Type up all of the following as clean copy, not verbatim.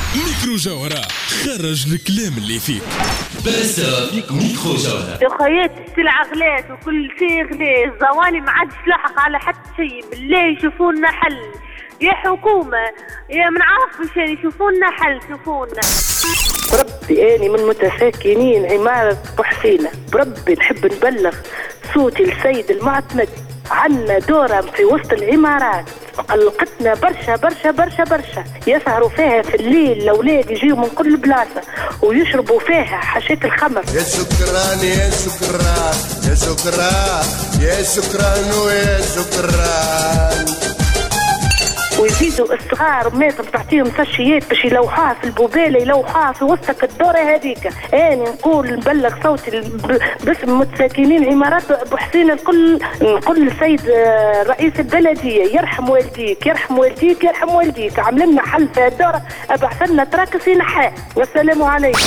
ميكرو جوهرة، خرج الكلام اللي فيك. بس ميكرو جوهرة. يا خيات السلعة غلات وكل شيء غلات، الزواني ما عادش لاحق على حتى شيء. بالله يشوفوا لنا حل يا حكومة، يا من عارف مشان يشوفوا لنا حل. شوفونا بربي اني من متساكنين عمارة بوحسينة، بربي نحب نبلغ صوتي لسيد المعتمد. عنا دورة في وسط العمارات قلقتنا برشا برشا برشا برشا، يسهروا فيها في الليل الأولاد يجيوا من كل بلاصة ويشربوا فيها حشية الخمر. يا سكران يا سكران يا سكران يا سكران ويا سكران. ويزيدوا الصغار ماتوا تعطيهم ساشيات باش يلوحوها في البوبالة، يلوحوها في وسط الدورة هذيك. أنا نقول نبلغ صوتي باسم متساكنين عمارات بوحسين الكل، نقول للسيد رئيس البلدية يرحم والديك يرحم والديك يرحم والديك، عمل لنا حل في الدورة، ابعث لنا تراكس ينحى. والسلام عليكم.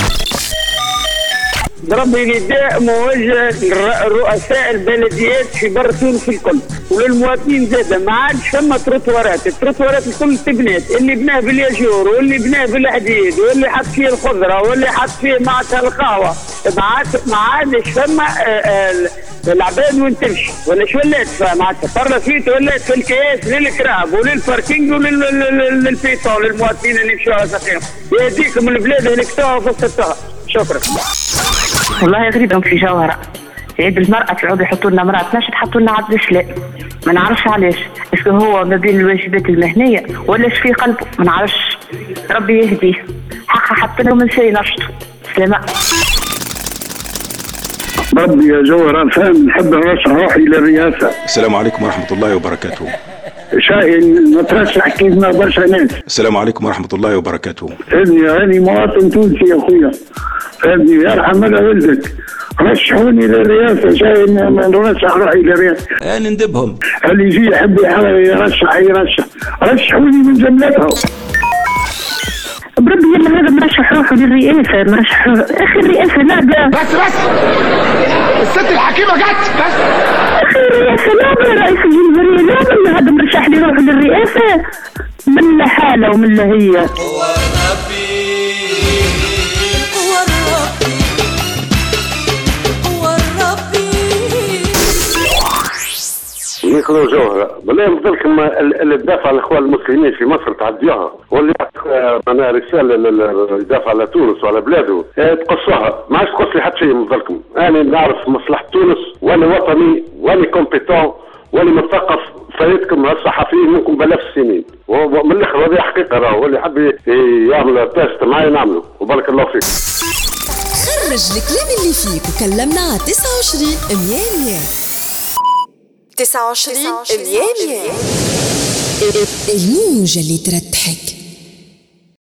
بربي نداء موجه لرؤساء البلديات في بر تونس الكل وللمواطنين زاده. ما عادش فما تروتوارات، التروتوارات الكل تبنات، اللي بناه بالياجور واللي بناه بالحديد واللي حط فيه الخضره واللي حط فيه معناتها القهوه. ما عادش فما العباد وين تمشي ولا شو ولات معناتها برلافيت ولات في الكياس للكراب وللباركينج وللبيتون للمواطنين اللي مشوا على ساقيهم. يهديكم البلاد اللي كتوها في وسطها. شكرا. والله غريبة في جوهرة، في عيد المرأة يعودوا يحطوا لنا مرأة 12 تحطوا لنا عبد السلام. ما نعرفش علاش، اسكو هو ما بين الواجبات المهنية ولا ايش في قلبه ما نعرفش. ربي يهديه، حقا حط لهم من شيء نشطوا. سلامة. ربي يا جوهرة فهم نحب نرشح روحي للرئاسة. السلام عليكم ورحمة الله وبركاته. شاهين مترشح كيفنا برشا ناس. السلام عليكم ورحمة الله وبركاته. أنا مواطن تونسي يا خويا، فهمني يرحم الله ولدك، رشحوني للرئاسة. شاهين نرشح روحي للرئاسة. أنا ندبهم. اللي يجي يحب يرشح رشحوني من جملتهم. بربي يلا هذا مرشح روحه للرئاسة، مرشح أخي الرئاسة لا بس الست الحكيمة جت بس. أخي الرئاسة لا، رئيس الجمهورية لا، هذا مرشح لي روحه للرئاسة من لا حالة ومن لا هي. هو ربي هو ربي هو ربي. ميكرو جوهرة بالله يفضلكم اللي تدافع عن الاخوان المسلمين في مصر تعديوها، واللي معناها رسالة اللي يدافع على تونس وعلى بلاده تقصوها. ما عادش تقص لي حتى شيء من ذلكم. انا نعرف مصلحة تونس وانا وطني وانا كومبيتون وانا مثقف. فايتكم الصحفيين منكم بالاف السنين، ومن الاخر هذه حقيقة. راهو اللي حب يعمل تيست معايا نعمله، وبارك الله فيك. خرج الكلام اللي فيك وكلمنا على 29 100 29 100 الموجة اللي ترتحك.